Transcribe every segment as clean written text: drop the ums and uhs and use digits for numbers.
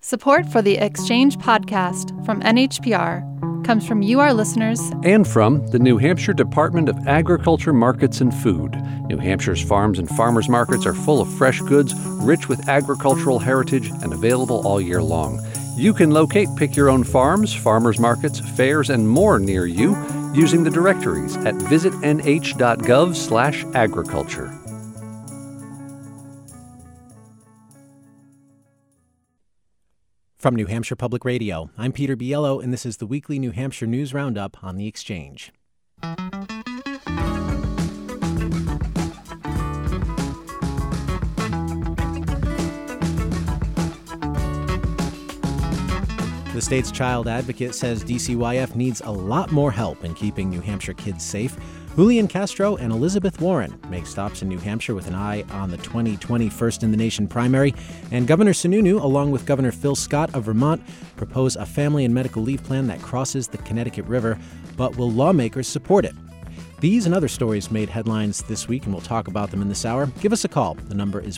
Support for the Exchange podcast from NHPR comes from you, our listeners, and from the New Hampshire Department of Agriculture, Markets, and Food. New Hampshire's farms and farmers markets are full of fresh goods, rich with agricultural heritage, and available all year long. You can locate Pick Your Own Farms, farmers markets, fairs, and more near you using the directories at visitnh.gov/agriculture. From New Hampshire Public Radio, I'm Peter Biello, and this is the weekly New Hampshire News Roundup on The Exchange. The state's child advocate says DCYF needs a lot more help in keeping New Hampshire kids safe. Julian Castro and Elizabeth Warren make stops in New Hampshire with an eye on the 2020 First in the Nation primary. And Governor Sununu, along with Governor Phil Scott of Vermont, propose a family and medical leave plan that crosses the Connecticut River. But will lawmakers support it? These and other stories made headlines this week, and we'll talk about them in this hour. Give us a call. The number is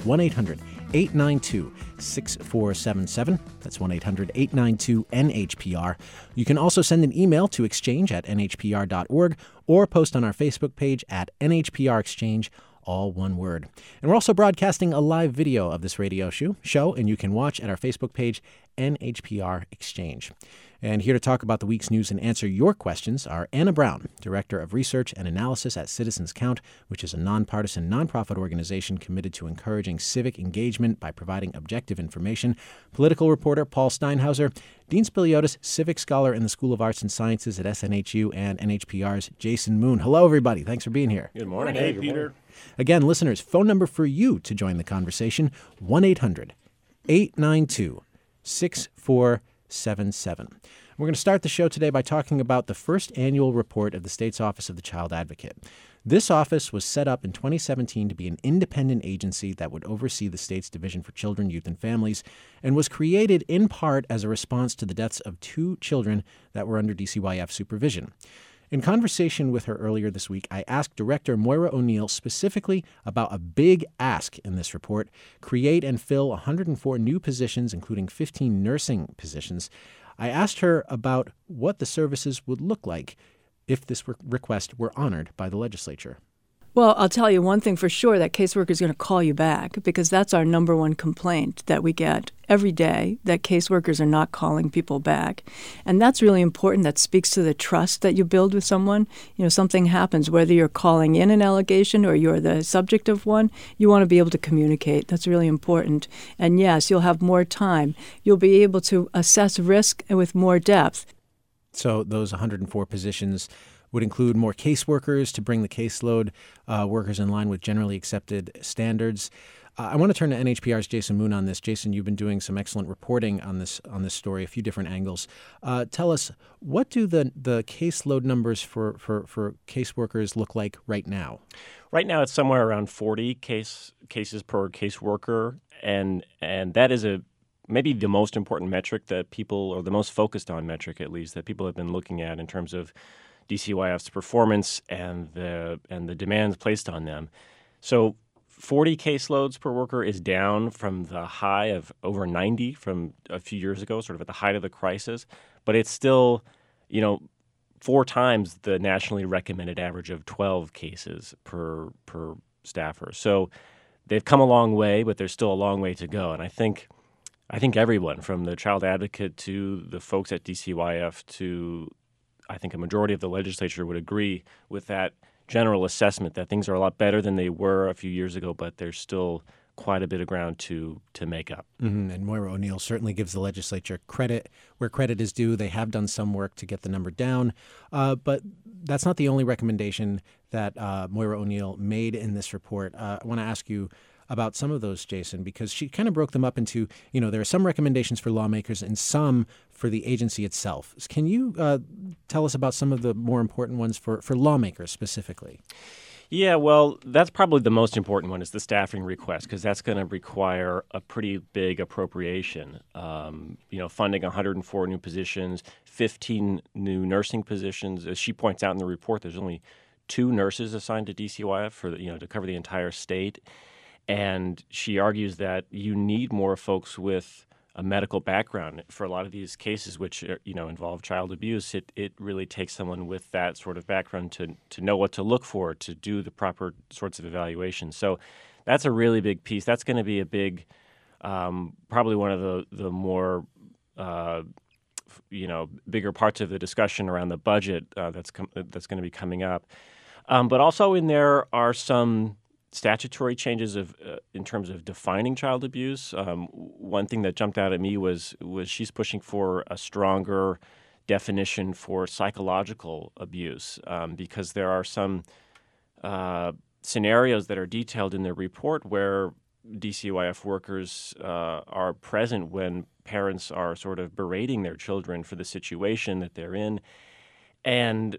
1-800-892-6477. That's 1-800-892-NHPR. You can also send an email to exchange@nhpr.org or post on our Facebook page at NHPR Exchange, all one word. And we're also broadcasting a live video of this radio show, and you can watch at our Facebook page, NHPR Exchange. And here to talk about the week's news and answer your questions are Anna Brown, Director of Research and Analysis at Citizens Count, which is a nonpartisan nonprofit organization committed to encouraging civic engagement by providing objective information, political reporter Paul Steinhauser, Dean Spiliotis, civic scholar in the School of Arts and Sciences at SNHU, and NHPR's Jason Moon. Hello, everybody. Thanks for being here. Good morning. Hey, Peter. Again, listeners, phone number for you to join the conversation, 1-800-892-6477. We're going to start the show today by talking about the first annual report of the state's Office of the Child Advocate. This office was set up in 2017 to be an independent agency that would oversee the state's Division for Children, Youth, and Families, and was created in part as a response to the deaths of 2 children that were under DCYF supervision. In conversation with her earlier this week, I asked Director Moira O'Neill specifically about a big ask in this report: create and fill 104 new positions, including 15 nursing positions. I asked her about what the services would look like if this request were honored by the legislature. Well, I'll tell you one thing for sure, that caseworker is going to call you back, because that's our number one complaint that we get every day, that caseworkers are not calling people back. And that's really important. That speaks to the trust that you build with someone. You know, something happens, whether you're calling in an allegation or you're the subject of one, you want to be able to communicate. That's really important. And yes, you'll have more time. You'll be able to assess risk with more depth. So those 104 positions would include more caseworkers to bring the caseload workers in line with generally accepted standards. I want to turn to NHPR's Jason Moon on this. Jason, you've been doing some excellent reporting on this story, a few different angles. Tell us, what do the caseload numbers for caseworkers look like right now? Right now, it's somewhere around 40 cases per caseworker, and that is maybe the most important metric that people, or the most focused on metric at least, that people have been looking at in terms of DCYF's performance and the demands placed on them. So 40 caseloads per worker is down from the high of over 90 from a few years ago, sort of at the height of the crisis. But it's still, 4 times the nationally recommended average of 12 cases per staffer. So they've come a long way, but there's still a long way to go. And I think everyone, from the child advocate to the folks at DCYF to I think a majority of the legislature would agree with that general assessment that things are a lot better than they were a few years ago, but there's still quite a bit of ground to make up. Mm-hmm. And Moira O'Neill certainly gives the legislature credit where credit is due. They have done some work to get the number down, but that's not the only recommendation that Moira O'Neill made in this report. I want to ask you about some of those, Jason, because she kind of broke them up into, there are some recommendations for lawmakers and some for the agency itself. Can you tell us about some of the more important ones for lawmakers specifically? Yeah, well, that's probably the most important one, is the staffing request, because that's going to require a pretty big appropriation. Funding 104 new positions, 15 new nursing positions. As she points out in the report, there's only 2 nurses assigned to DCYF to cover the entire state. And she argues that you need more folks with a medical background for a lot of these cases, which involve child abuse. It really takes someone with that sort of background to know what to look for, to do the proper sorts of evaluations. So that's a really big piece. That's going to be a big, probably one of the more bigger parts of the discussion around the budget that's going to be coming up. But also in there are some statutory changes in terms of defining child abuse. One thing that jumped out at me was she's pushing for a stronger definition for psychological abuse because there are some scenarios that are detailed in the report where DCYF workers are present when parents are sort of berating their children for the situation that they're in. And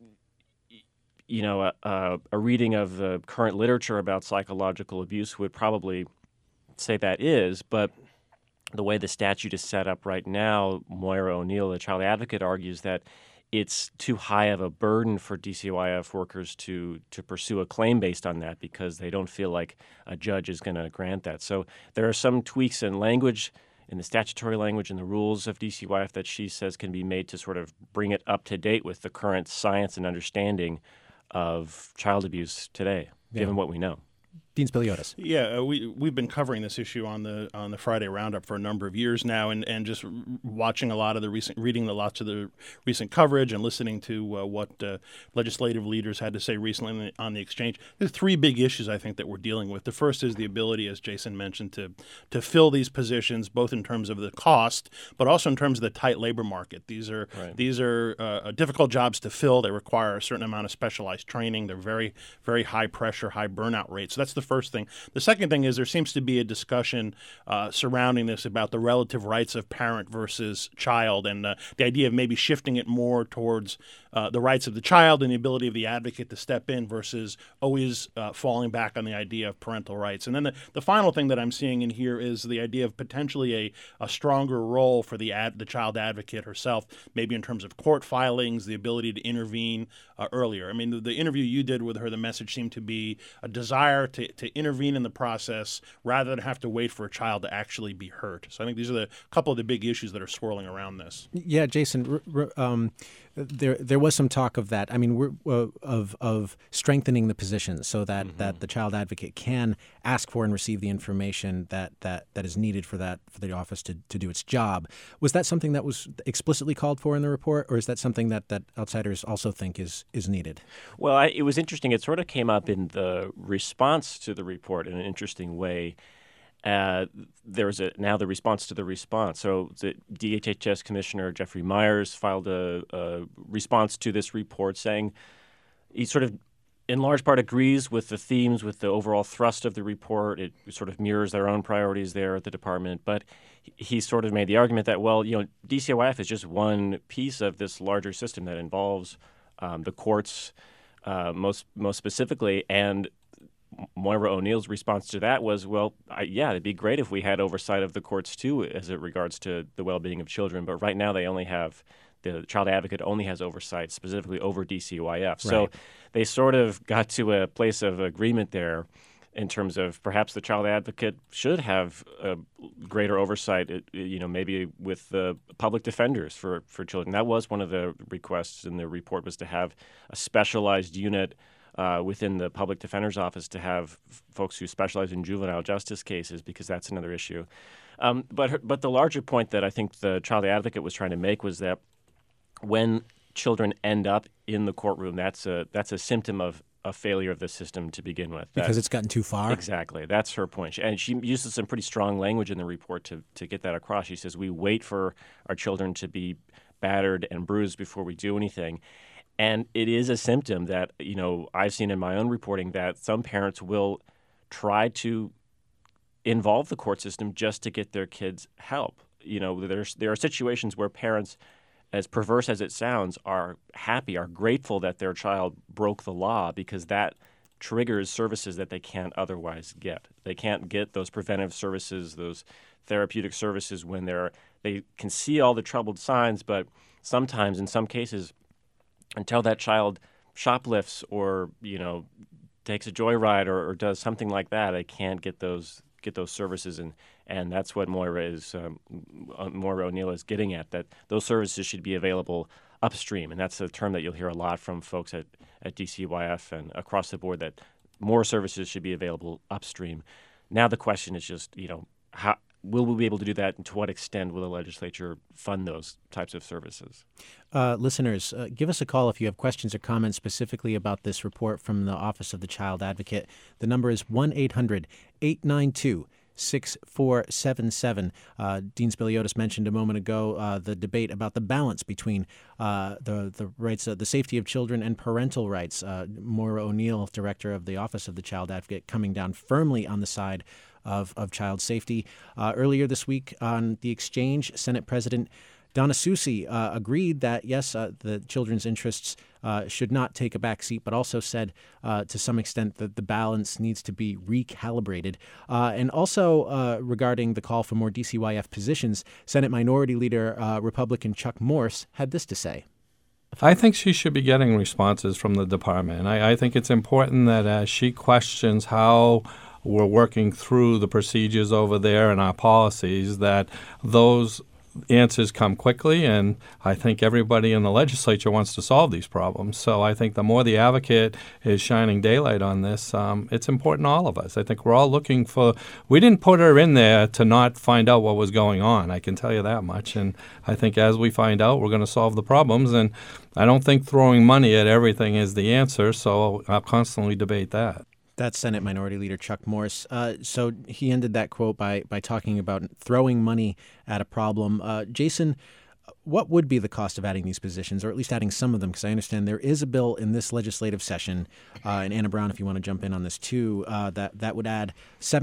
a reading of the current literature about psychological abuse would probably say that is, but the way the statute is set up right now, Moira O'Neill, the child advocate, argues that it's too high of a burden for DCYF workers to pursue a claim based on that because they don't feel like a judge is going to grant that. So there are some tweaks in language, in the statutory language and the rules of DCYF that she says can be made to sort of bring it up to date with the current science and understanding of child abuse today, given what we know. Dean Spiliotis. Yeah, we've been covering this issue on the Friday Roundup for a number of years now, and just watching reading lots of the recent coverage and listening to what legislative leaders had to say recently on the exchange. There's three big issues I think that we're dealing with. The first is the ability, as Jason mentioned, to fill these positions, both in terms of the cost, but also in terms of the tight labor market. These are difficult jobs to fill. They require a certain amount of specialized training. They're very, very high pressure, high burnout rates. So that's the first thing. The second thing is there seems to be a discussion surrounding this about the relative rights of parent versus child, and the idea of maybe shifting it more towards the rights of the child and the ability of the advocate to step in versus always falling back on the idea of parental rights. And then the final thing that I'm seeing in here is the idea of potentially a stronger role for the child advocate herself, maybe in terms of court filings, the ability to intervene earlier. I mean, the interview you did with her, the message seemed to be a desire to intervene in the process rather than have to wait for a child to actually be hurt. So I think these are the couple of the big issues that are swirling around this. Yeah, Jason, there was some talk of that. I mean, of strengthening the positions so that, that the child advocate can ask for and receive the information that is needed for the office to do its job. Was that something that was explicitly called for in the report, or is that something that outsiders also think is needed? Well, it was interesting. It sort of came up in the response to the report in an interesting way. There was now the response to the response. So the DHHS Commissioner Jeffrey Myers filed a response to this report saying he sort of in large part agrees with the themes, with the overall thrust of the report. It sort of mirrors their own priorities there at the department. But he sort of made the argument that, well, DCYF is just one piece of this larger system that involves the courts most specifically. And Moira O'Neill's response to that was, well, it'd be great if we had oversight of the courts too as it regards to the well-being of children. But right now the child advocate only has oversight specifically over DCYF. Right. So they sort of got to a place of agreement there in terms of perhaps the child advocate should have a greater oversight, maybe with the public defenders for children. That was one of the requests in the report, was to have a specialized unit within the public defender's office to have folks who specialize in juvenile justice cases, because that's another issue. But the larger point that I think the child advocate was trying to make was that when children end up in the courtroom, that's a symptom of a failure of the system to begin with. Because it's gotten too far? Exactly. That's her point. And she uses some pretty strong language in the report to get that across. She says, we wait for our children to be battered and bruised before we do anything. And it is a symptom that, I've seen in my own reporting that some parents will try to involve the court system just to get their kids help. There are situations where parents, as perverse as it sounds, are happy, are grateful that their child broke the law, because that triggers services that they can't otherwise get. They can't get those preventive services, those therapeutic services when they can see all the troubled signs, but sometimes, in some cases, until that child shoplifts or, takes a joyride or does something like that, they can't get those get those services, and that's what Moira O'Neill is getting at, that those services should be available upstream, and that's a term that you'll hear a lot from folks at DCYF and across the board, that more services should be available upstream. Now the question is just, how will we be able to do that, and to what extent will the legislature fund those types of services? Listeners, give us a call if you have questions or comments specifically about this report from the Office of the Child Advocate. The number is 1-800-892-6477. Dean Spiliotis mentioned a moment ago the debate about the balance between the rights, the safety of children and parental rights. Moira O'Neill, director of the Office of the Child Advocate, coming down firmly on the side of child safety. Earlier this week on The Exchange, Senate President Donna Soucy agreed that, yes, the children's interests should not take a back seat, but also said to some extent that the balance needs to be recalibrated. And also regarding the call for more DCYF positions, Senate Minority Leader Republican Chuck Morse had this to say. I think she should be getting responses from the department. I think it's important that as she questions how we're working through the procedures over there and our policies, that those answers come quickly, and I think everybody in the legislature wants to solve these problems. So I think the more the advocate is shining daylight on this, it's important to all of us. I think we're all looking for – we didn't put her in there to not find out what was going on, I can tell you that much. And I think as we find out, we're going to solve the problems. And I don't think throwing money at everything is the answer, so I'll constantly debate that. That's Senate Minority Leader Chuck Morse. So he ended that quote by talking about throwing money at a problem. Jason, what would be the cost of adding these positions, or at least adding some of them? Because I understand there is a bill in this legislative session, and Anna Brown, if you want to jump in on this too, that would add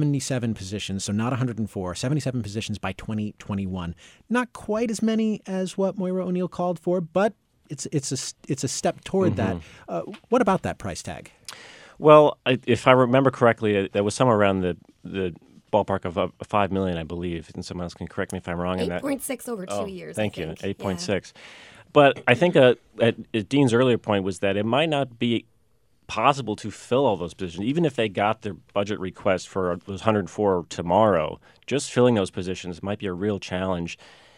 77 positions, so not 104, 77 positions by 2021. Not quite as many as what Moira O'Neill called for, but it's a step toward that. What about that price tag? Well, if I remember correctly, that was somewhere around the ballpark of $5 million, I believe, and someone else can correct me if I'm wrong. 8.6 over 2 years. Thank you, 8.6. Yeah. But I think at Dean's earlier point was that it might not be possible to fill all those positions, even if they got their budget request for those 104 tomorrow. Just filling those positions might be a real challenge,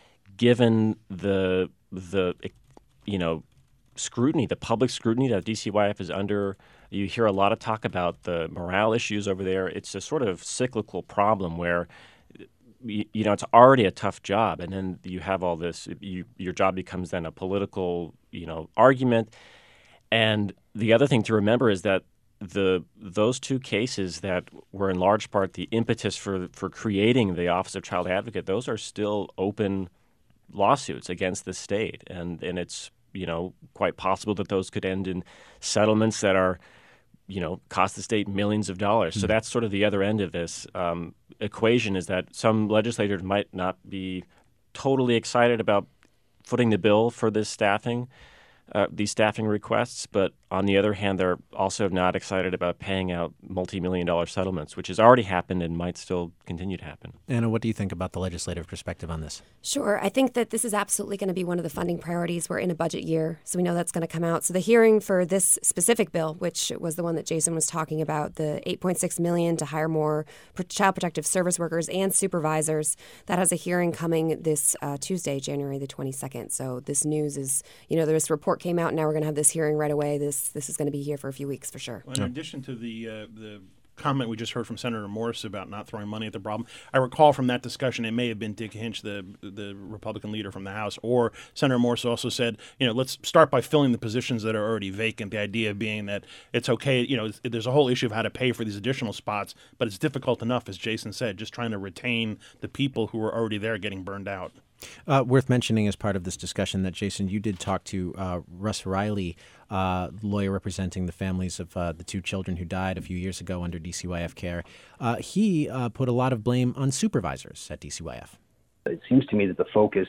given the scrutiny, the public scrutiny that DCYF is under. You hear a lot of talk about the morale issues over there. It's a sort of cyclical problem where, it's already a tough job, and then you have all this. Your job becomes then a political, argument. And the other thing to remember is that those two cases that were in large part the impetus for creating the Office of Child Advocate, those are still open lawsuits against the state, and it's quite possible that those could end in settlements that are cost the state millions of dollars. So that's sort of the other end of this equation, is that some legislators might not be totally excited about footing the bill for this these staffing requests, but on the other hand, they're also not excited about paying out multi-million-dollar settlements, which has already happened and might still continue to happen. Anna, what do you think about the legislative perspective on this? Sure. I think that this is absolutely going to be one of the funding priorities. We're in a budget year, so we know that's going to come out. So the hearing for this specific bill, which was the one that Jason was talking about, the $8.6 million to hire more child protective service workers and supervisors, that has a hearing coming this Tuesday, January the 22nd. So this news is, this report came out, and now we're going to have this hearing right away. This is going to be here for a few weeks for sure. In addition to the comment we just heard from Senator Morse about not throwing money at the problem, I recall from that discussion it may have been Dick Hinch, the Republican leader from the House, or Senator Morse also said, let's start by filling the positions that are already vacant. The idea being that it's okay, there's a whole issue of how to pay for these additional spots, but it's difficult enough, as Jason said, just trying to retain the people who are already there getting burned out. Worth mentioning as part of this discussion that, Jason, you did talk to Russ Riley, lawyer representing the families of the two children who died a few years ago under DCYF care. He put a lot of blame on supervisors at DCYF. It seems to me that the focus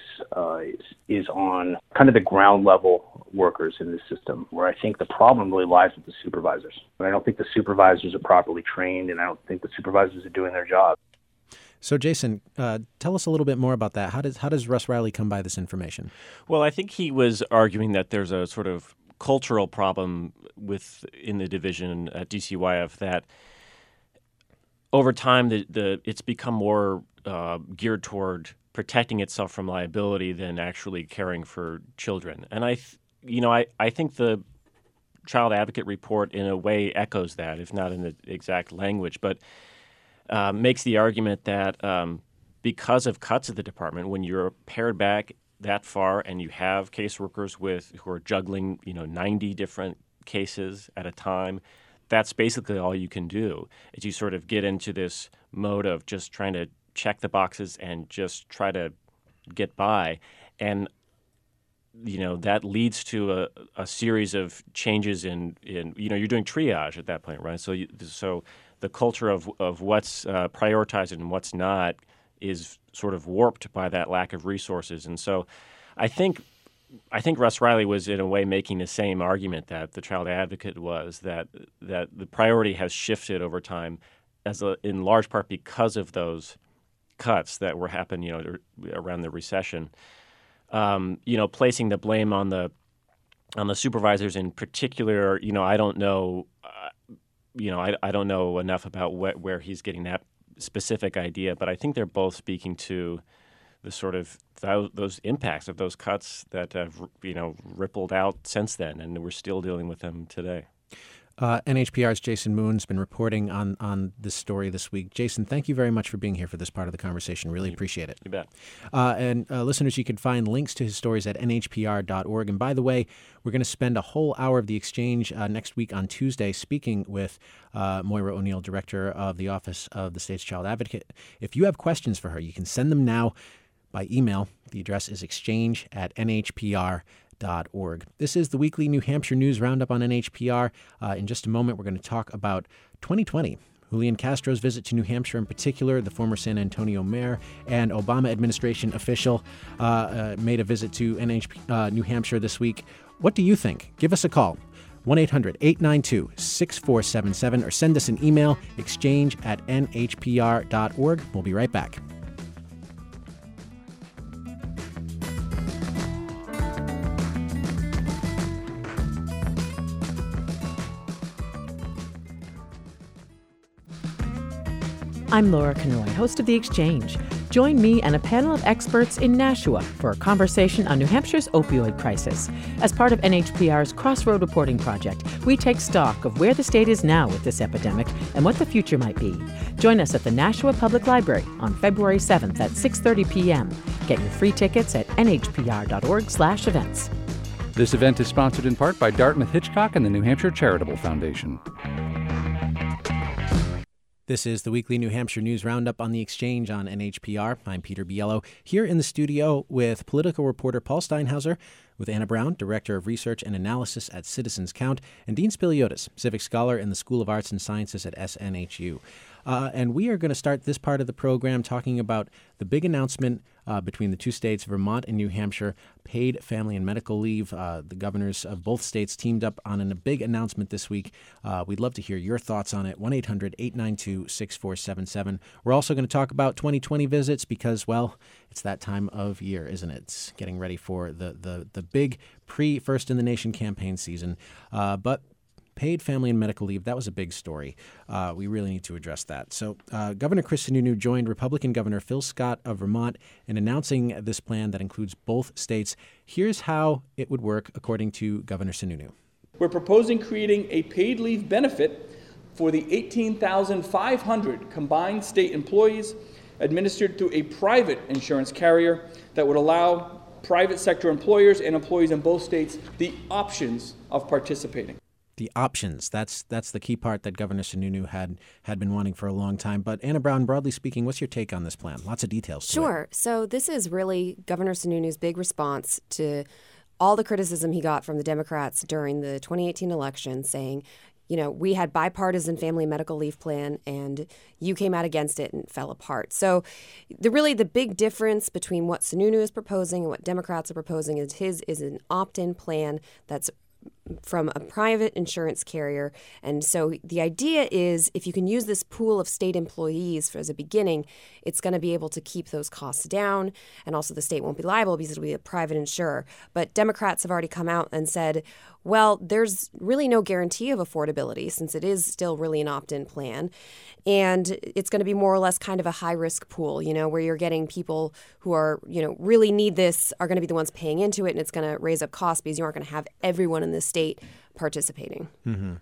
is on kind of the ground level workers in this system, where I think the problem really lies with the supervisors. But I don't think the supervisors are properly trained, and I don't think the supervisors are doing their job. So, Jason, tell us a little bit more about that. How does Russ Riley come by this information? Well, I think he was arguing that there's a sort of cultural problem in the division at DCYF, that over time, it's become more geared toward protecting itself from liability than actually caring for children. And I think the Child Advocate report in a way echoes that, if not in the exact language, but makes the argument that because of cuts at the department, when you're pared back that far and you have caseworkers who are juggling 90 different cases at a time, that's basically all you can do. Is you sort of get into this mode of just trying to check the boxes and just try to get by, and that leads to a series of changes in you're doing triage at that point, right? So the culture of what's prioritized and what's not is sort of warped by that lack of resources. And so I think Russ Riley was in a way making the same argument that the Child Advocate was, that the priority has shifted over time in large part because of those cuts that were happening around the recession. Placing the blame on the supervisors in particular, I don't know. I don't know enough about where he's getting that specific idea, but I think they're both speaking to the sort of those impacts of those cuts that have rippled out since then, and we're still dealing with them today. NHPR's Jason Moon's been reporting on this story this week. Jason, thank you very much for being here for this part of the conversation. Really appreciate it. You bet. And listeners, you can find links to his stories at nhpr.org. And by the way, we're going to spend a whole hour of the exchange next week on Tuesday speaking with Moira O'Neill, Director of the Office of the State's Child Advocate. If you have questions for her, you can send them now by email. The address is exchange@nhpr.org. This is the weekly New Hampshire News Roundup on NHPR. In just a moment, we're going to talk about 2020. Julian Castro's visit to New Hampshire in particular, the former San Antonio mayor and Obama administration official made a visit to New Hampshire this week. What do you think? Give us a call. 1-800-892-6477 or send us an email, exchange@nhpr.org. We'll be right back. I'm Laura Kanoy, host of The Exchange. Join me and a panel of experts in Nashua for a conversation on New Hampshire's opioid crisis. As part of NHPR's Crossroad Reporting Project, we take stock of where the state is now with this epidemic and what the future might be. Join us at the Nashua Public Library on February 7th at 6:30 p.m. Get your free tickets at nhpr.org/events. This event is sponsored in part by Dartmouth Hitchcock and the New Hampshire Charitable Foundation. This is the weekly New Hampshire News Roundup on The Exchange on NHPR. I'm Peter Biello, here in the studio with political reporter Paul Steinhauser, with Anna Brown, Director of Research and Analysis at Citizens Count, and Dean Spiliotis, Civic Scholar in the School of Arts and Sciences at SNHU. And we are going to start this part of the program talking about the big announcement between the two states, Vermont and New Hampshire, paid family and medical leave. The governors of both states teamed up on a big announcement this week. We'd love to hear your thoughts on it. 1-800-892-6477. We're also going to talk about 2020 visits because, well, it's that time of year, isn't it? It's getting ready for the big pre-First in the Nation campaign season. But paid family and medical leave, that was a big story. We really need to address that. So Governor Chris Sununu joined Republican Governor Phil Scott of Vermont in announcing this plan that includes both states. Here's how it would work, according to Governor Sununu. We're proposing creating a paid leave benefit for the 18,500 combined state employees administered through a private insurance carrier that would allow private sector employers and employees in both states the options of participating. The options, that's the key part that Governor Sununu had been wanting for a long time. But Anna Brown, broadly speaking, what's your take on this plan? Lots of details to it. Sure. So this is really Governor Sununu's big response to all the criticism he got from the Democrats during the 2018 election, saying, we had bipartisan family medical leave plan and you came out against it and fell apart. So the big difference between what Sununu is proposing and what Democrats are proposing is his is an opt-in plan that's from a private insurance carrier. And so the idea is if you can use this pool of state employees as a beginning, it's going to be able to keep those costs down. And also the state won't be liable because it'll be a private insurer. But Democrats have already come out and said, well, there's really no guarantee of affordability since it is still really an opt-in plan. And it's going to be more or less kind of a high-risk pool, where you're getting people who are, really need this are going to be the ones paying into it, and it's going to raise up costs because you aren't going to have everyone in the state participating. Mm-hmm.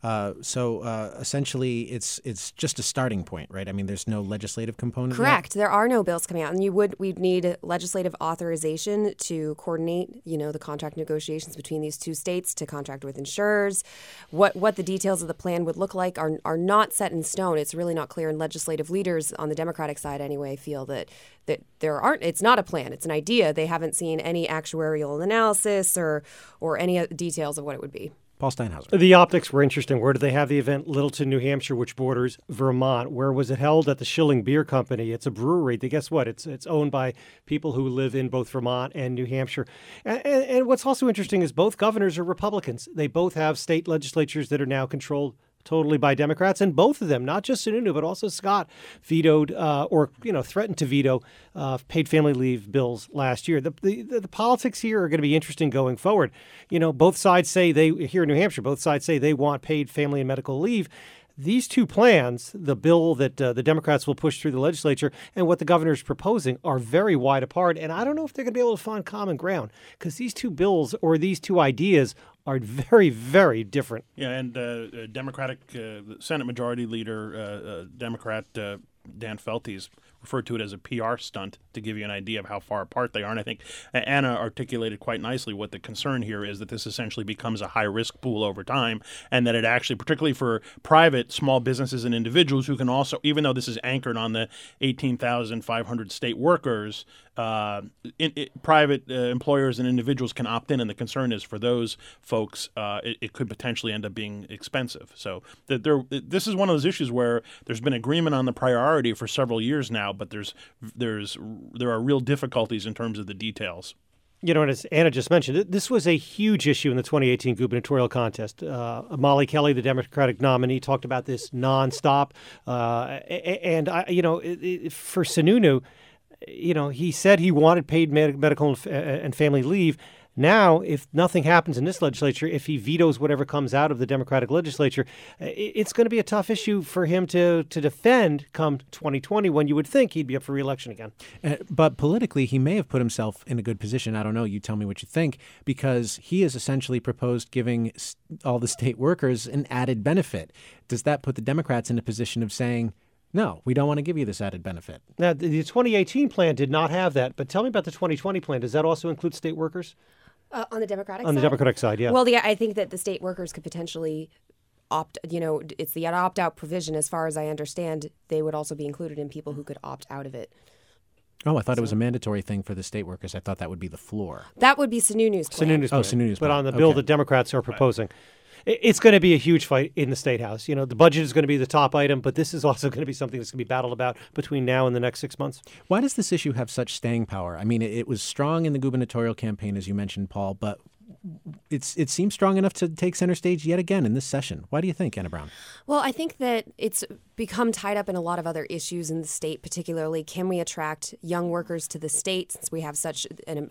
So essentially, it's just a starting point, right? I mean, there's no legislative component. Correct. There are no bills coming out, and we'd need legislative authorization to coordinate, the contract negotiations between these two states to contract with insurers. What the details of the plan would look like are not set in stone. It's really not clear, and legislative leaders on the Democratic side anyway feel that it's not a plan. It's an idea. They haven't seen any actuarial analysis or any details of what it would be. Paul Steinhauser. The optics were interesting. Where did they have the event? Littleton, New Hampshire, which borders Vermont. Where was it held? At the Schilling Beer Company. It's a brewery. Guess what? It's owned by people who live in both Vermont and New Hampshire. And what's also interesting is both governors are Republicans. They both have state legislatures that are now controlled totally by Democrats, and both of them, not just Sununu, but also Scott, vetoed or threatened to veto paid family leave bills last year. The politics here are going to be interesting going forward. Both sides say here in New Hampshire, both sides say they want paid family and medical leave. These two plans, the bill that the Democrats will push through the legislature and what the governor is proposing, are very wide apart. And I don't know if they're going to be able to find common ground because these two bills or these two ideas are very, very different. Yeah, and Democratic Senate Majority Leader, Democrat Dan Feltes, referred to it as a PR stunt to give you an idea of how far apart they are. And I think Anna articulated quite nicely what the concern here is, that this essentially becomes a high-risk pool over time, and that it actually, particularly for private small businesses and individuals who can also, even though this is anchored on the 18,500 state workers, private employers and individuals can opt in, and the concern is for those folks, it could potentially end up being expensive. So this is one of those issues where there's been agreement on the priority for several years now, but there are real difficulties in terms of the details. And as Anna just mentioned, this was a huge issue in the 2018 gubernatorial contest. Molly Kelly, the Democratic nominee, talked about this nonstop. For Sununu, he said he wanted paid medical and family leave. Now, if nothing happens in this legislature, if he vetoes whatever comes out of the Democratic legislature, it's going to be a tough issue for him to defend come 2020, when you would think he'd be up for re-election again. But politically, he may have put himself in a good position. I don't know. You tell me what you think, because he has essentially proposed giving all the state workers an added benefit. Does that put the Democrats in a position of saying, no, we don't want to give you this added benefit? Now, the 2018 plan did not have that, but tell me about the 2020 plan. Does that also include state workers? On the Democratic side? On the Democratic side, yeah. Well, I think that the state workers could potentially it's the opt-out provision. As far as I understand, they would also be included in people who could opt out of it. Oh, I thought it was a mandatory thing for the state workers. I thought that would be the floor. That would be Sununu's plan. Sununu's plan. But on the bill the Democrats are proposing. It's going to be a huge fight in the State House. The budget is going to be the top item, but this is also going to be something that's going to be battled about between now and the next 6 months. Why does this issue have such staying power? I mean, it was strong in the gubernatorial campaign, as you mentioned, Paul, but it seems strong enough to take center stage yet again in this session. Why do you think, Anna Brown? Well, I think that it's become tied up in a lot of other issues in the state, particularly can we attract young workers to the state since we have such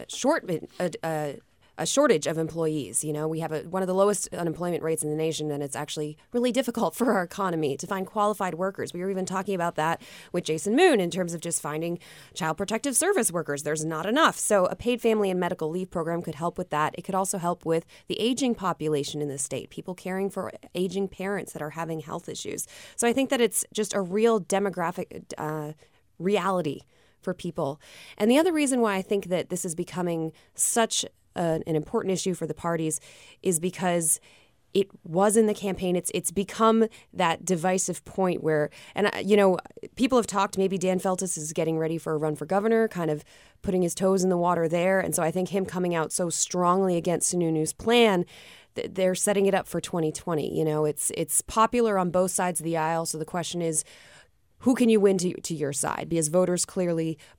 a shortage of employees. We have one of the lowest unemployment rates in the nation, and it's actually really difficult for our economy to find qualified workers. We were even talking about that with Jason Moon in terms of just finding child protective service workers. There's not enough. So a paid family and medical leave program could help with that. It could also help with the aging population in the state, people caring for aging parents that are having health issues. So I think that it's just a real demographic reality for people. And the other reason why I think that this is becoming such an important issue for the parties is because it was in the campaign. It's become that divisive point where, and people have talked, maybe Dan Feltes is getting ready for a run for governor, kind of putting his toes in the water there. And so I think him coming out so strongly against Sununu's plan, they're setting it up for 2020. It's popular on both sides of the aisle. So the question is, who can you win to your side? Because voters clearly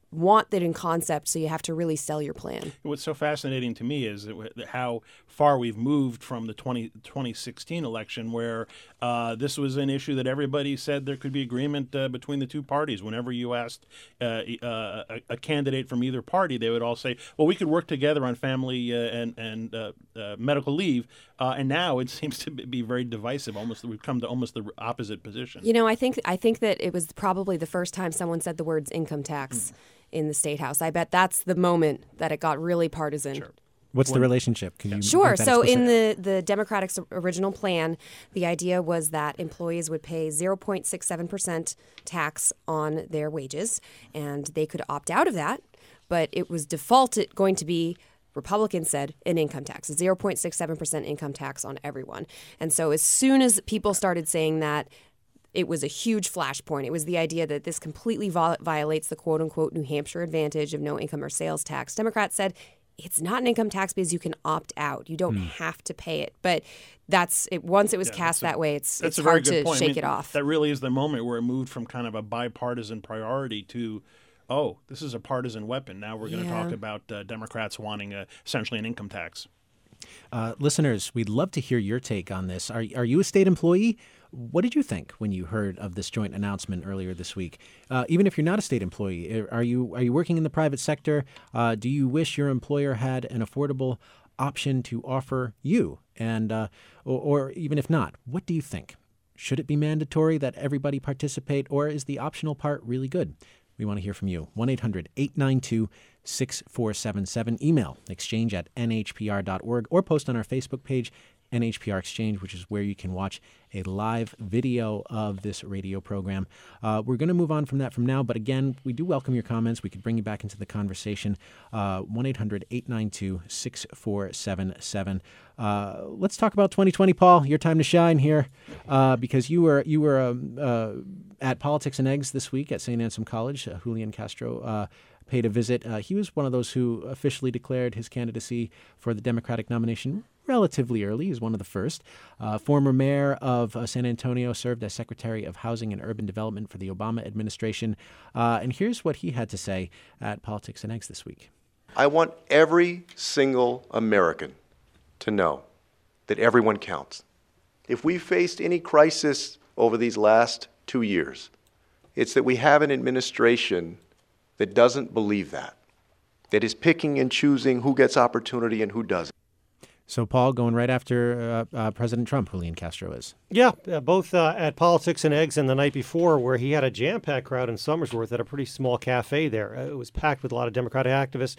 want that in concept, so you have to really sell your plan. What's so fascinating to me is how far we've moved from the 2016 election, where this was an issue that everybody said there could be agreement between the two parties. Whenever you asked a candidate from either party, they would all say, well, we could work together on family and medical leave. And now it seems to be very divisive. We've come to almost the opposite position. I think that it was probably the first time someone said the words income tax in the State House. I bet that's the moment that it got really partisan. Sure. What's the relationship? Can you Sure. make that So explicit? in the Democratic's original plan, the idea was that employees would pay 0.67% tax on their wages, and they could opt out of that, but it was defaulted going to be, Republicans said, an income tax, a 0.67% income tax on everyone. And so as soon as people started saying that, it was a huge flashpoint. It was the idea that this completely violates the quote-unquote New Hampshire advantage of no income or sales tax. Democrats said it's not an income tax because you can opt out. You don't have to pay it. But that's it. Once it was cast that way, it's hard to shake it off. That really is the moment where it moved from kind of a bipartisan priority to, oh, this is a partisan weapon. Now we're going to talk about Democrats wanting essentially an income tax. Listeners, we'd love to hear your take on this. Are you a state employee? What did you think when you heard of this joint announcement earlier this week? Even if you're not a state employee, are you working in the private sector? Do you wish your employer had an affordable option to offer you? And or even if not, what do you think? Should it be mandatory that everybody participate, or is the optional part really good? We want to hear from you. 1-800-892-6477. Email exchange@nhpr.org or post on our Facebook page, NHPR Exchange, which is where you can watch a live video of this radio program. We're going to move on from that from now, but again, we do welcome your comments. We could bring you back into the conversation. 1-800-892-6477. Let's talk about 2020, Paul. Your time to shine here, because you were at Politics and Eggs this week at St. Anselm College. Julian Castro paid a visit. He was one of those who officially declared his candidacy for the Democratic nomination relatively early. He's one of the first. Former mayor of San Antonio, served as Secretary of Housing and Urban Development for the Obama administration. And here's what he had to say at Politics and Eggs this week. I want every single American to know that everyone counts. If we faced any crisis over these last 2 years, it's that we have an administration that doesn't believe that is picking and choosing who gets opportunity and who doesn't. So, Paul, going right after President Trump, Julian Castro is. Yeah, both at Politics and Eggs and the night before, where he had a jam-packed crowd in Somersworth at a pretty small cafe there. It was packed with a lot of Democratic activists.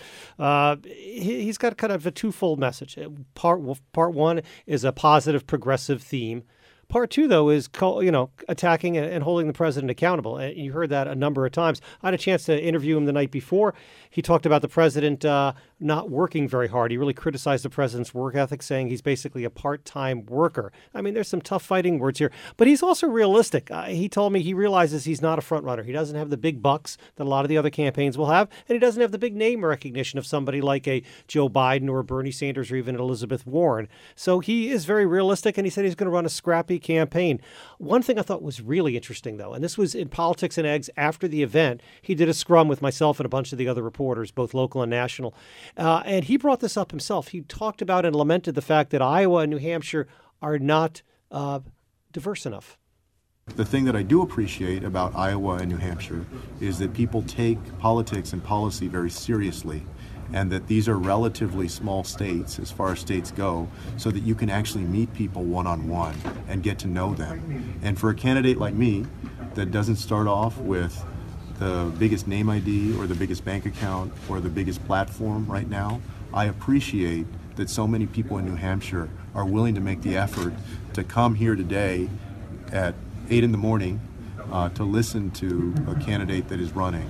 He's got kind of a twofold message. Part one is a positive, progressive theme. Part two, though, is attacking and holding the president accountable. You heard that a number of times. I had a chance to interview him the night before. He talked about the president not working very hard. He really criticized the president's work ethic, saying he's basically a part-time worker. I mean, there's some tough fighting words here, but he's also realistic. He told me he realizes he's not a front runner. He doesn't have the big bucks that a lot of the other campaigns will have, and he doesn't have the big name recognition of somebody like a Joe Biden or Bernie Sanders or even Elizabeth Warren. So he is very realistic, and he said he's going to run a scrappy campaign. One thing I thought was really interesting, though, and this was in Politics and Eggs after the event, he did a scrum with myself and a bunch of the other reporters, both local and national, and he brought this up himself. He talked about and lamented the fact that Iowa and New Hampshire are not diverse enough. The thing that I do appreciate about Iowa and New Hampshire is that people take politics and policy very seriously, and that these are relatively small states as far as states go, so that you can actually meet people one-on-one and get to know them. And for a candidate like me that doesn't start off with the biggest name ID or the biggest bank account or the biggest platform right now, I appreciate that so many people in New Hampshire are willing to make the effort to come here today at 8 in the morning to listen to a candidate that is running.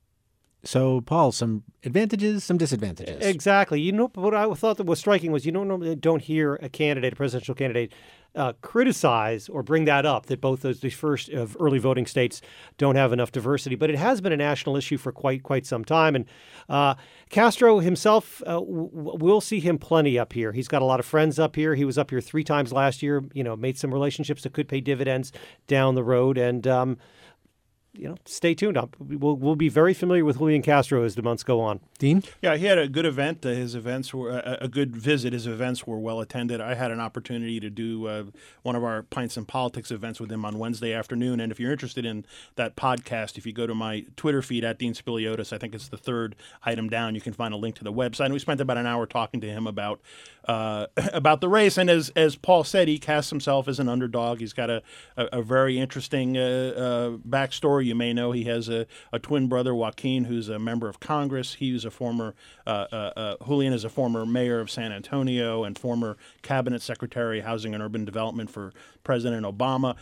So, Paul, some advantages, some disadvantages. Exactly. You know, what I thought that was striking was normally don't hear a presidential candidate, criticize or bring that up, that both these first early voting states don't have enough diversity. But it has been a national issue for quite some time. And Castro himself, we'll see him plenty up here. He's got a lot of friends up here. He was up here 3 times last year, made some relationships that could pay dividends down the road. And stay tuned. We'll be very familiar with Julian Castro as the months go on. Dean? Yeah, he had a good event. His events were a good visit. His events were well attended. I had an opportunity to do one of our Pints and Politics events with him on Wednesday afternoon. And if you're interested in that podcast, if you go to my Twitter feed at Dean Spiliotis, I think it's the third item down, you can find a link to the website. And we spent about an hour talking to him about the race. And as Paul said, he casts himself as an underdog. He's got a very interesting backstory. You may know he has a twin brother, Joaquin, who's a member of Congress. He was a former, Julian is a former mayor of San Antonio and former cabinet secretary, housing and urban development for President Obama.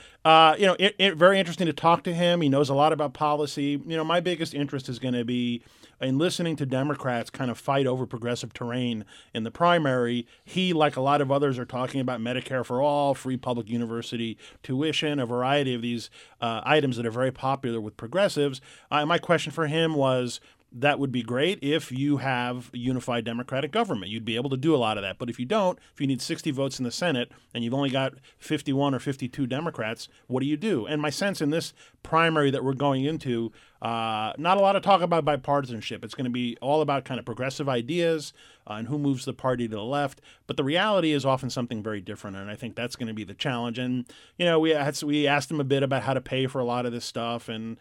Very interesting to talk to him. He knows a lot about policy. My biggest interest is going to be in listening to Democrats kind of fight over progressive terrain in the primary. He, like a lot of others, are talking about Medicare for all, free public university tuition, a variety of these items that are very popular with progressives. My question for him was, that would be great if you have a unified Democratic government. You'd be able to do a lot of that. But if you don't, if you need 60 votes in the Senate and you've only got 51 or 52 Democrats, what do you do? And my sense in this primary that we're going into, not a lot of talk about bipartisanship. It's going to be all about kind of progressive ideas and who moves the party to the left. But the reality is often something very different, and I think that's going to be the challenge. And, we asked him a bit about how to pay for a lot of this stuff, and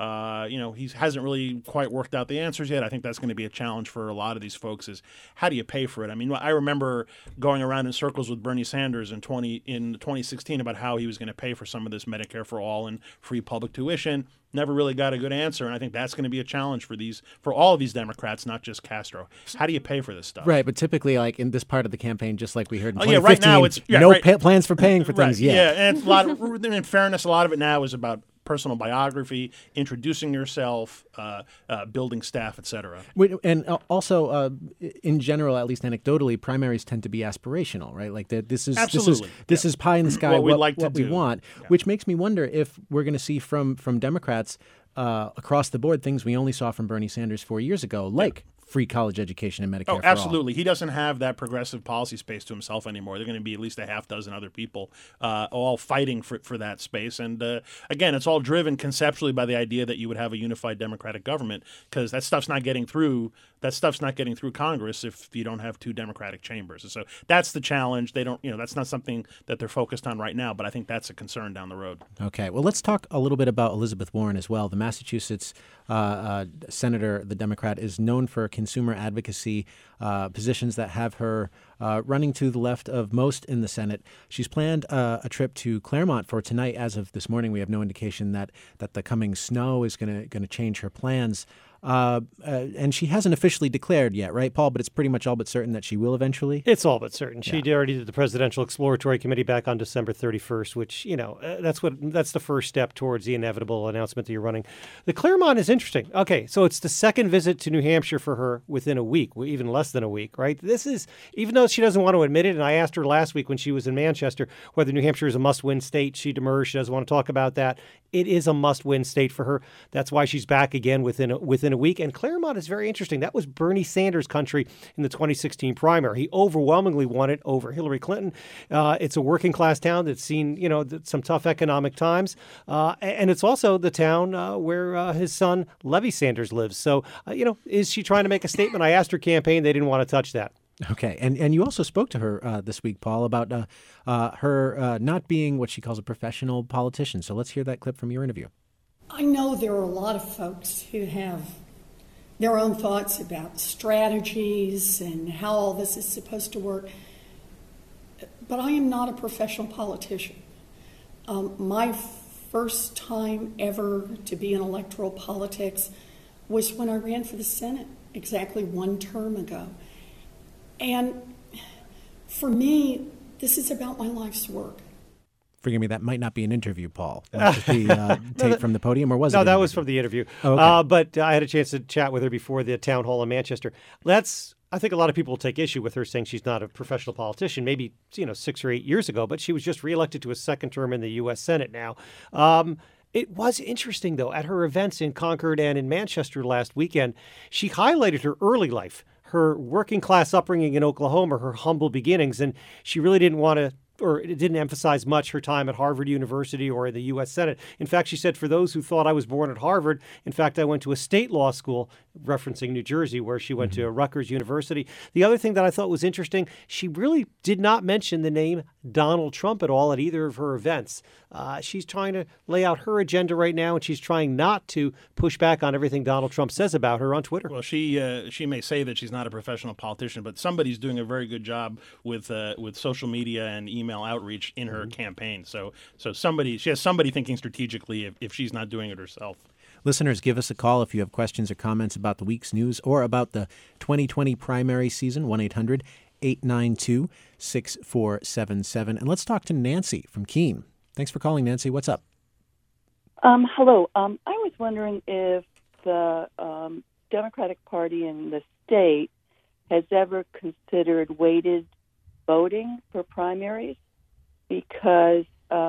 he hasn't really quite worked out the answers yet. I think that's going to be a challenge for a lot of these folks is how do you pay for it? I mean, I remember going around in circles with Bernie Sanders in 2016 about how he was going to pay for some of this Medicare for all and free public tuition. Never really got a good answer, and I think that's going to be a challenge for all of these Democrats, not just Castro. How do you pay for this stuff? Right, but typically, like in this part of the campaign, just like we heard in 2015, right now it's plans for paying for things yet. Yeah, and it's a lot of, in fairness, a lot of it now is about personal biography, introducing yourself, building staff, etc. And also, in general, at least anecdotally, primaries tend to be aspirational, right? Like this is pie in the sky. What we want, which makes me wonder if we're going to see from Democrats across the board things we only saw from Bernie Sanders 4 years ago, like free college education and Medicare for all. Absolutely. He doesn't have that progressive policy space to himself anymore. There are going to be at least a half dozen other people all fighting for that space. And again, it's all driven conceptually by the idea that you would have a unified Democratic government, because that stuff's not getting through. That stuff's not getting through Congress if you don't have two Democratic chambers. And so that's the challenge. They don't, that's not something that they're focused on right now, but I think that's a concern down the road. Okay. Well, let's talk a little bit about Elizabeth Warren as well. The Massachusetts senator, the Democrat, is known for consumer advocacy positions that have her running to the left of most in the Senate. She's planned a trip to Claremont for tonight. As of this morning, we have no indication that the coming snow is going to change her plans. And she hasn't officially declared yet, right, Paul? But it's pretty much all but certain that she will eventually? It's all but certain. She already did the Presidential Exploratory Committee back on December 31st, which, that's the first step towards the inevitable announcement that you're running. The Claremont is interesting. Okay, so it's the second visit to New Hampshire for her within a week, even less than a week, right? This is, even though she doesn't want to admit it, and I asked her last week when she was in Manchester whether New Hampshire is a must-win state. She demurs. She doesn't want to talk about that. It is a must-win state for her. That's why she's back again within a week. And Claremont is very interesting. That was Bernie Sanders' country in the 2016 primary. He overwhelmingly won it over Hillary Clinton. It's a working-class town that's seen, some tough economic times. And it's also the town where his son, Levi Sanders, lives. So, is she trying to make a statement? I asked her campaign. They didn't want to touch that. Okay. And you also spoke to her this week, Paul, about her not being what she calls a professional politician. So let's hear that clip from your interview. I know there are a lot of folks who have their own thoughts about strategies and how all this is supposed to work, but I am not a professional politician. My first time ever to be in electoral politics was when I ran for the Senate exactly one term ago. And for me, this is about my life's work. Forgive me, that might not be an interview, Paul. That just be tape from the podium, or was it? No, that was from the interview. Oh, okay. But I had a chance to chat with her before the town hall in Manchester. I think a lot of people will take issue with her saying she's not a professional politician, maybe 6 or 8 years ago, but she was just reelected to a second term in the U.S. Senate now. It was interesting, though, at her events in Concord and in Manchester last weekend, she highlighted her early life, her working class upbringing in Oklahoma, her humble beginnings, and she really didn't want to or didn't emphasize much her time at Harvard University or in the U.S. Senate. In fact, she said, for those who thought I was born at Harvard, in fact, I went to a state law school, referencing New Jersey, where she went to Rutgers University. The other thing that I thought was interesting, she really did not mention the name Donald Trump at all at either of her events. She's trying to lay out her agenda right now, and she's trying not to push back on everything Donald Trump says about her on Twitter. Well, she may say that she's not a professional politician, but somebody's doing a very good job with social media and email outreach in her campaign. So she has somebody thinking strategically if she's not doing it herself. Listeners, give us a call if you have questions or comments about the week's news or about the 2020 primary season, 1-800-892-6477. And let's talk to Nancy from Keene. Thanks for calling, Nancy. What's up? Hello. I was wondering if the Democratic Party in the state has ever considered weighted voting for primaries, because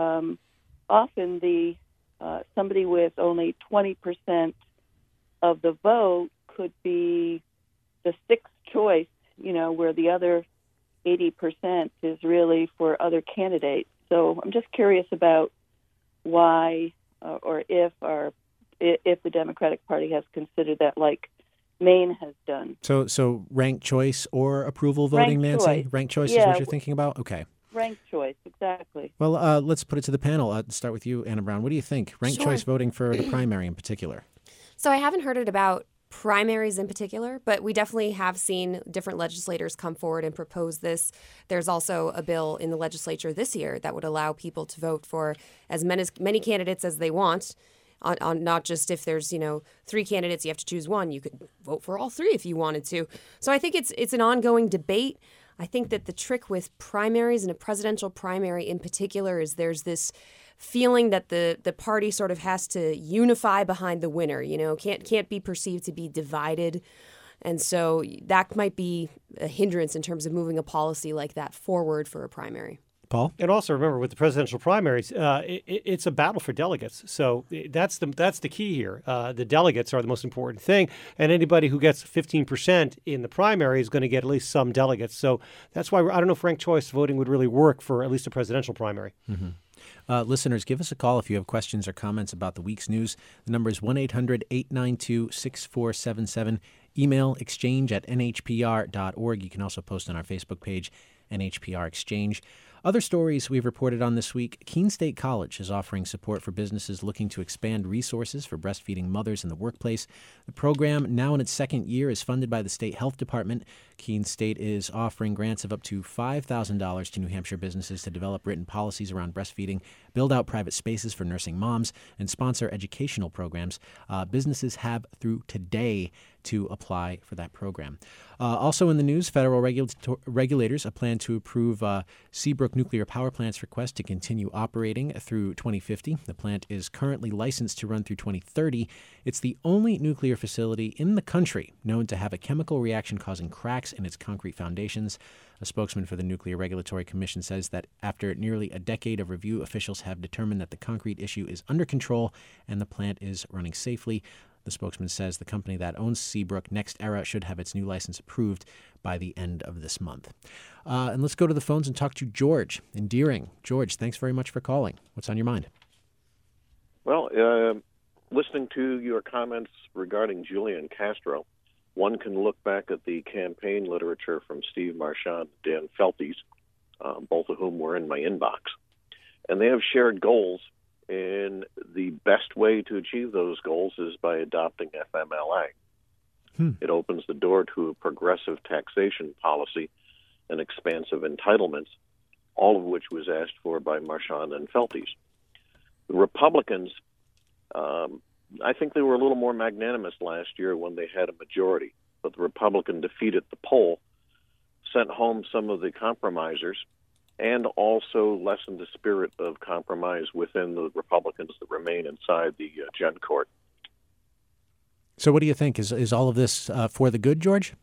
often somebody with only 20% of the vote could be the sixth choice, where the other 80% is really for other candidates. So I'm just curious about why or if the Democratic Party has considered that, like Maine has done. So ranked choice or approval voting, Ranked Nancy? choice. Ranked choice is Yeah. what you're thinking about? Okay. Ranked choice, exactly. Well, let's put it to the panel. Start with you, Anna Brown. What do you think? Ranked Sure. choice voting for the primary in particular. So I haven't heard it about primaries in particular, but we definitely have seen different legislators come forward and propose this. There's also a bill in the legislature this year that would allow people to vote for as many candidates as they want. On not just if there's, 3 candidates, you have to choose one. You could vote for all 3 if you wanted to. So I think it's an ongoing debate. I think that the trick with primaries and a presidential primary in particular is there's this feeling that the party sort of has to unify behind the winner, can't be perceived to be divided. And so that might be a hindrance in terms of moving a policy like that forward for a primary. Paul? And also remember, with the presidential primaries, it's a battle for delegates. So that's the key here. The delegates are the most important thing, and anybody who gets 15% in the primary is going to get at least some delegates. So that's why I don't know if ranked choice voting would really work for at least a presidential primary. Mm-hmm. Listeners, give us a call if you have questions or comments about the week's news. The number is 1-800-892-6477. Email exchange@nhpr.org. You can also post on our Facebook page, NHPR Exchange. Other stories we've reported on this week: Keene State College is offering support for businesses looking to expand resources for breastfeeding mothers in the workplace. The program, now in its second year, is funded by the state health department. Keene State is offering grants of up to $5,000 to New Hampshire businesses to develop written policies around breastfeeding, build out private spaces for nursing moms, and sponsor educational programs. Businesses have through today to apply for that program. Also in the news, federal regulators plan to approve Seabrook Nuclear Power Plant's request to continue operating through 2050. The plant is currently licensed to run through 2030. It's the only nuclear facility in the country known to have a chemical reaction causing cracks in its concrete foundations. A spokesman for the Nuclear Regulatory Commission says that after nearly a decade of review, officials have determined that the concrete issue is under control and the plant is running safely. The spokesman says the company that owns Seabrook, NextEra, should have its new license approved by the end of this month. And let's go to the phones and talk to George in Deering. George, thanks very much for calling. What's on your mind? Well, listening to your comments regarding Julian Castro, one can look back at the campaign literature from Steve Marchand and Dan Feltes, both of whom were in my inbox. And they have shared goals, and the best way to achieve those goals is by adopting FMLA. It opens the door to a progressive taxation policy and expansive entitlements, all of which was asked for by Marchand and Feltes. The Republicans, I think they were a little more magnanimous last year when they had a majority, but the Republican defeat at the poll sent home some of the compromisers and also lessened the spirit of compromise within the Republicans that remain inside the Gen Court. So what do you think? Is all of this for the good, George?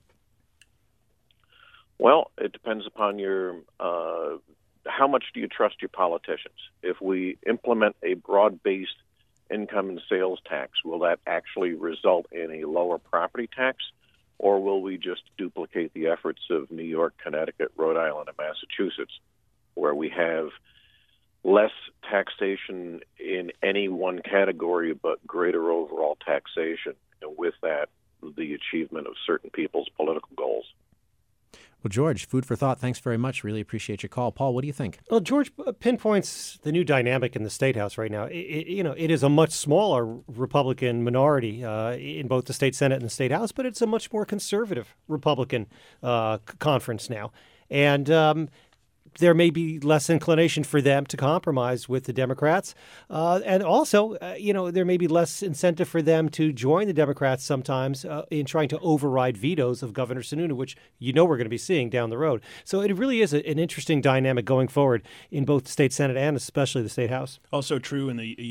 Well, it depends upon your how much do you trust your politicians. If we implement a broad-based income and sales tax, will that actually result in a lower property tax, or will we just duplicate the efforts of New York, Connecticut, Rhode Island, and Massachusetts, where we have less taxation in any one category, but greater overall taxation, and with that, the achievement of certain people's political goals. Well, George, food for thought. Thanks very much. Really appreciate your call. Paul, what do you think? Well, George pinpoints the new dynamic in the State House right now. It is a much smaller Republican minority in both the State Senate and the State House, but it's a much more conservative Republican conference now. And there may be less inclination for them to compromise with the Democrats. And also, there may be less incentive for them to join the Democrats sometimes in trying to override vetoes of Governor Sununu, which we're going to be seeing down the road. So it really is an interesting dynamic going forward in both the State Senate and especially the State House. Also true in the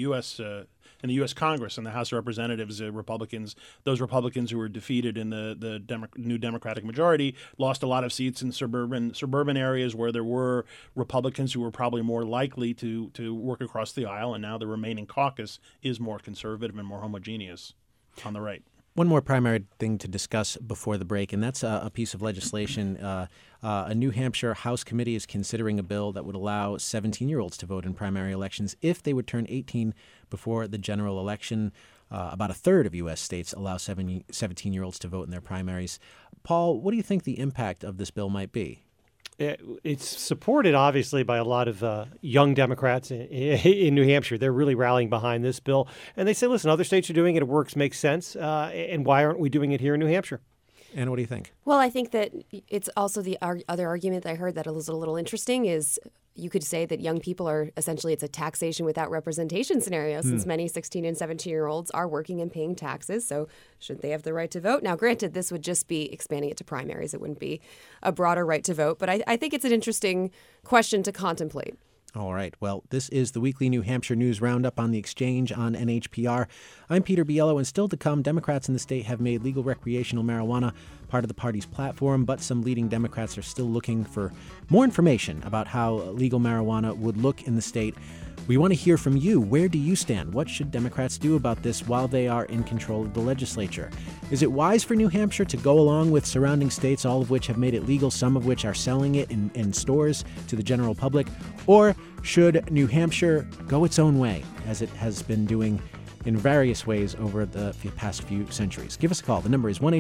U.S. Congress and the House of Representatives, those Republicans who were defeated in the new Democratic majority, lost a lot of seats in suburban areas where there were Republicans who were probably more likely to work across the aisle, and now the remaining caucus is more conservative and more homogeneous on the right. One more primary thing to discuss before the break, and that's a piece of legislation. A New Hampshire House committee is considering a bill that would allow 17-year-olds to vote in primary elections if they would turn 18 before the general election. About a third of U.S. states allow 17-year-olds to vote in their primaries. Paul, what do you think the impact of this bill might be? It's supported, obviously, by a lot of young Democrats in New Hampshire. They're really rallying behind this bill. And they say, listen, other states are doing it. It works, makes sense. And why aren't we doing it here in New Hampshire? Anna, what do you think? Well, I think that it's also the other argument that I heard that was a little interesting is you could say that young people are essentially, it's a taxation without representation scenario, since many 16 and 17-year-olds are working and paying taxes. So should they have the right to vote? Now, granted, this would just be expanding it to primaries. It wouldn't be a broader right to vote. But I think it's an interesting question to contemplate. All right. Well, this is the weekly New Hampshire News Roundup on the Exchange on NHPR. I'm Peter Biello, and still to come, Democrats in the state have made legal recreational marijuana part of the party's platform, but some leading Democrats are still looking for more information about how legal marijuana would look in the state. We want to hear from you. Where do you stand? What should Democrats do about this while they are in control of the legislature? Is it wise for New Hampshire to go along with surrounding states, all of which have made it legal, some of which are selling it in stores to the general public? Or should New Hampshire go its own way, as it has been doing in various ways over the past few centuries? Give us a call. The number is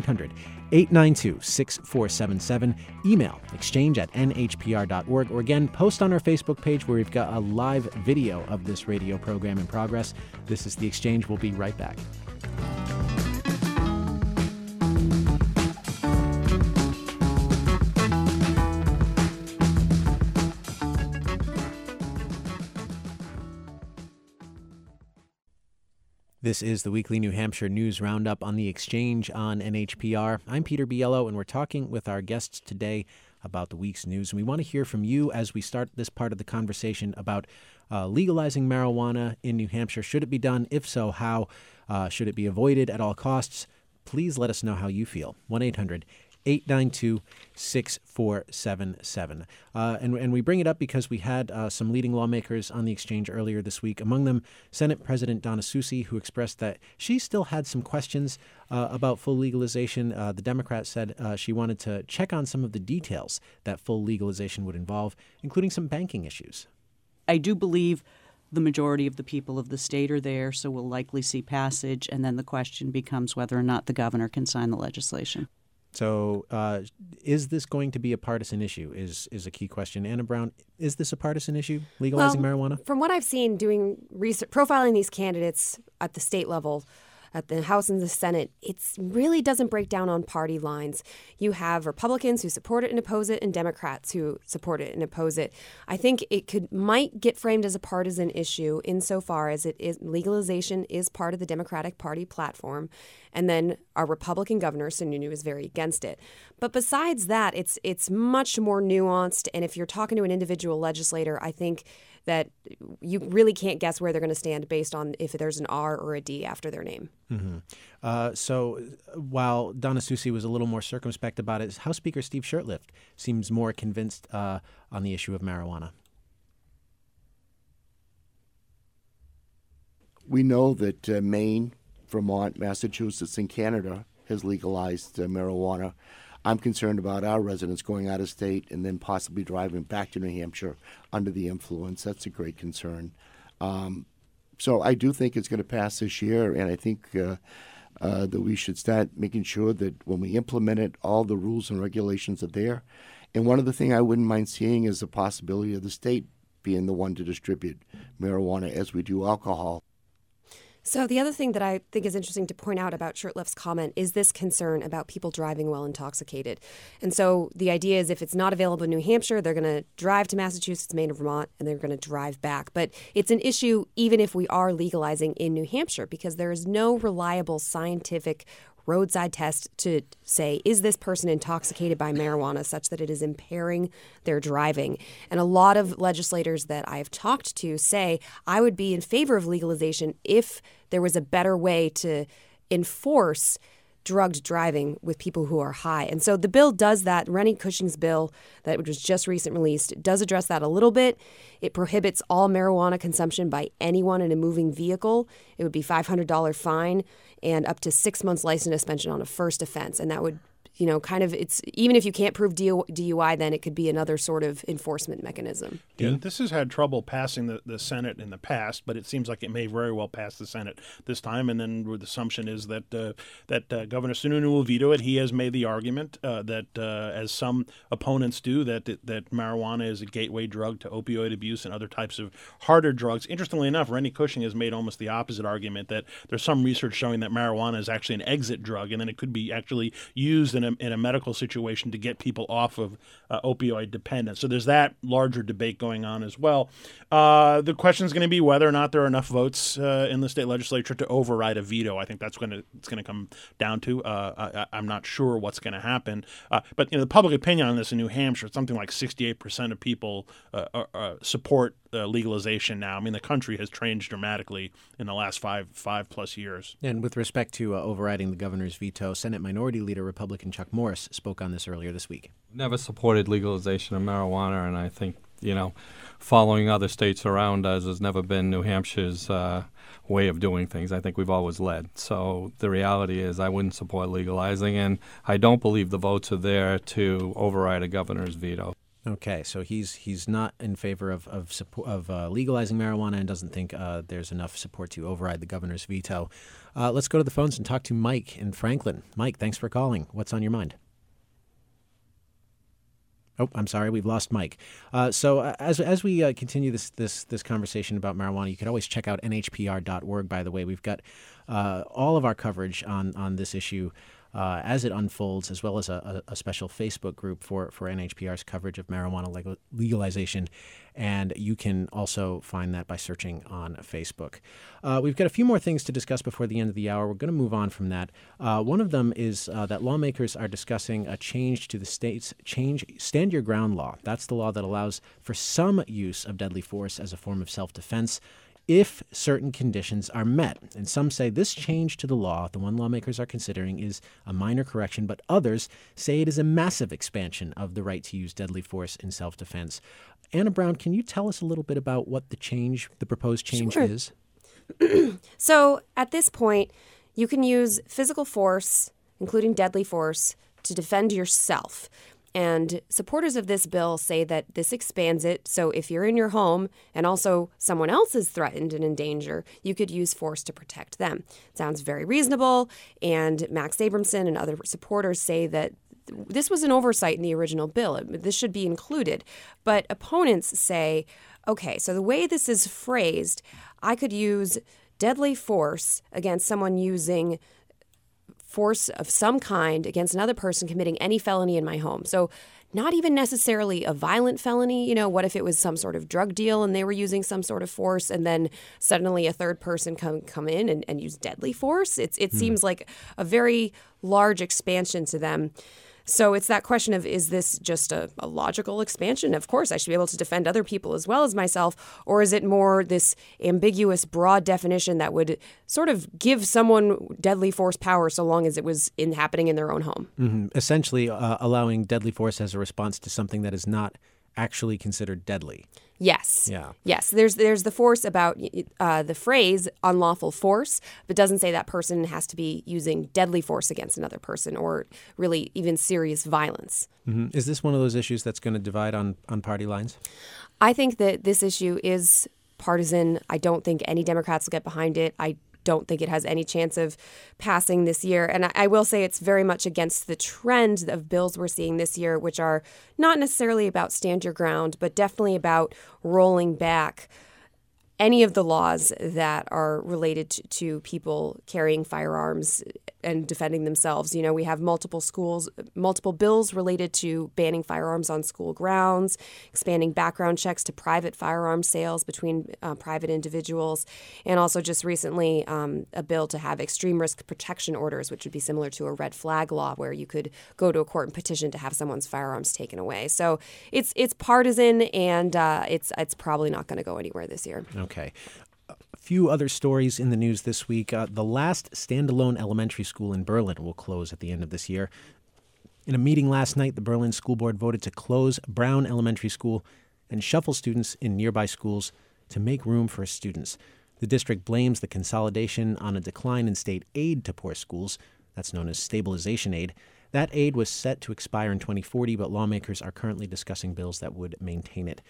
1-800-892-6477. Email exchange@nhpr.org. Or again, post on our Facebook page where we've got a live video of this radio program in progress. This is The Exchange. We'll be right back. This is the weekly New Hampshire News Roundup on the Exchange on NHPR. I'm Peter Biello, and we're talking with our guests today about the week's news. And we want to hear from you as we start this part of the conversation about legalizing marijuana in New Hampshire. Should it be done? If so, how? Should it be avoided at all costs? Please let us know how you feel. 1-800-892-6477. And we bring it up because we had some leading lawmakers on the Exchange earlier this week. Among them, Senate President Donna Soucy, who expressed that she still had some questions about full legalization. The Democrat said she wanted to check on some of the details that full legalization would involve, including some banking issues. I do believe the majority of the people of the state are there, so we'll likely see passage, and then the question becomes whether or not the governor can sign the legislation. So is this going to be a partisan issue is a key question. Anna Brown, is this a partisan issue, legalizing marijuana? From what I've seen doing research, profiling these candidates at the state level, at the House and the Senate, it really doesn't break down on party lines. You have Republicans who support it and oppose it, and Democrats who support it and oppose it. I think it might get framed as a partisan issue insofar as legalization is part of the Democratic Party platform, and then our Republican governor, Sununu, is very against it. But besides that, it's much more nuanced, and if you're talking to an individual legislator, I think that you really can't guess where they're going to stand based on if there's an R or a D after their name. Mm-hmm. So while Donna Soucy was a little more circumspect about it, House Speaker Steve Shurtleff seems more convinced on the issue of marijuana. We know that Maine, Vermont, Massachusetts, and Canada has legalized marijuana. I'm concerned about our residents going out of state and then possibly driving back to New Hampshire under the influence. That's a great concern. So I do think it's going to pass this year, and I think that we should start making sure that when we implement it, all the rules and regulations are there. And one other thing I wouldn't mind seeing is the possibility of the state being the one to distribute marijuana as we do alcohol. So the other thing that I think is interesting to point out about Shurtleff's comment is this concern about people driving while intoxicated. And so the idea is if it's not available in New Hampshire, they're going to drive to Massachusetts, Maine, or Vermont, and they're going to drive back. But it's an issue even if we are legalizing in New Hampshire because there is no reliable scientific roadside test to say, is this person intoxicated by marijuana such that it is impairing their driving? And a lot of legislators that I have talked to say, I would be in favor of legalization if there was a better way to enforce drugged driving with people who are high. And so the bill does that. Rennie Cushing's bill that was just recently released does address that a little bit. It prohibits all marijuana consumption by anyone in a moving vehicle. It would be $500 fine and up to 6 months license suspension on a first offense. And that would, it's even if you can't prove DUI, then it could be another sort of enforcement mechanism. Yeah, this has had trouble passing the Senate in the past, but it seems like it may very well pass the Senate this time. And then the assumption is that Governor Sununu will veto it. He has made the argument that, as some opponents do, that marijuana is a gateway drug to opioid abuse and other types of harder drugs. Interestingly enough, Rennie Cushing has made almost the opposite argument, that there's some research showing that marijuana is actually an exit drug, and then it could be actually used in a medical situation to get people off of opioid dependence. So there's that larger debate going on as well. The question is going to be whether or not there are enough votes in the state legislature to override a veto. I think it's going to come down to. I'm not sure what's going to happen. But the public opinion on this in New Hampshire, it's something like 68% of people support legalization now. I mean, the country has changed dramatically in the last five plus years. And with respect to overriding the governor's veto, Senate Minority Leader Republican Chuck Morris spoke on this earlier this week. Never supported legalization of marijuana, and I think, following other states around us has never been New Hampshire's way of doing things. I think we've always led. So the reality is I wouldn't support legalizing, and I don't believe the votes are there to override a governor's veto. Okay, so he's not in favor of legalizing marijuana and doesn't think there's enough support to override the governor's veto. Let's go to the phones and talk to Mike in Franklin. Mike, thanks for calling. What's on your mind? Oh, I'm sorry, we've lost Mike. So as we continue this conversation about marijuana, you can always check out nhpr.org. By the way, we've got all of our coverage on this issue as it unfolds, as well as a special Facebook group for NHPR's coverage of marijuana legalization. And you can also find that by searching on Facebook. We've got a few more things to discuss before the end of the hour. We're going to move on from that. One of them is that lawmakers are discussing a change to the state's Stand Your Ground law. That's the law that allows for some use of deadly force as a form of self-defense if certain conditions are met. And some say this change to the law, the one lawmakers are considering, is a minor correction, but others say it is a massive expansion of the right to use deadly force in self-defense. Anna Brown, can you tell us a little bit about what the proposed change Sure. is? So at this point, you can use physical force, including deadly force, to defend yourself. And supporters of this bill say that this expands it. So if you're in your home and also someone else is threatened and in danger, you could use force to protect them. It sounds very reasonable. And Max Abramson and other supporters say that this was an oversight in the original bill. This should be included. But opponents say, okay, so the way this is phrased, I could use deadly force against someone using force of some kind against another person committing any felony in my home. So not even necessarily a violent felony. What if it was some sort of drug deal and they were using some sort of force and then suddenly a third person come in and use deadly force? It seems like a very large expansion to them. So it's that question of, is this just a logical expansion? Of course, I should be able to defend other people as well as myself. Or is it more this ambiguous, broad definition that would sort of give someone deadly force power so long as it was happening in their own home? Mm-hmm. Essentially allowing deadly force as a response to something that is not actually considered deadly. Yes. Yeah. Yes. There's the force about the phrase unlawful force, but doesn't say that person has to be using deadly force against another person or really even serious violence. Mm-hmm. Is this one of those issues that's going to divide on party lines? I think that this issue is partisan. I don't think any Democrats will get behind it. I don't think it has any chance of passing this year. And I will say it's very much against the trend of bills we're seeing this year, which are not necessarily about stand your ground, but definitely about rolling back any of the laws that are related to people carrying firearms and defending themselves. You know, we have multiple bills related to banning firearms on school grounds, expanding background checks to private firearm sales between private individuals, and also just recently a bill to have extreme risk protection orders, which would be similar to a red flag law where you could go to a court and petition to have someone's firearms taken away. So it's partisan, and it's probably not going to go anywhere this year. Okay. A few other stories in the news this week. The last standalone elementary school in Berlin will close at the end of this year. In a meeting last night, the Berlin School Board voted to close Brown Elementary School and shuffle students in nearby schools to make room for students. The district blames the consolidation on a decline in state aid to poor schools. That's known as stabilization aid. That aid was set to expire in 2040, but lawmakers are currently discussing bills that would maintain it.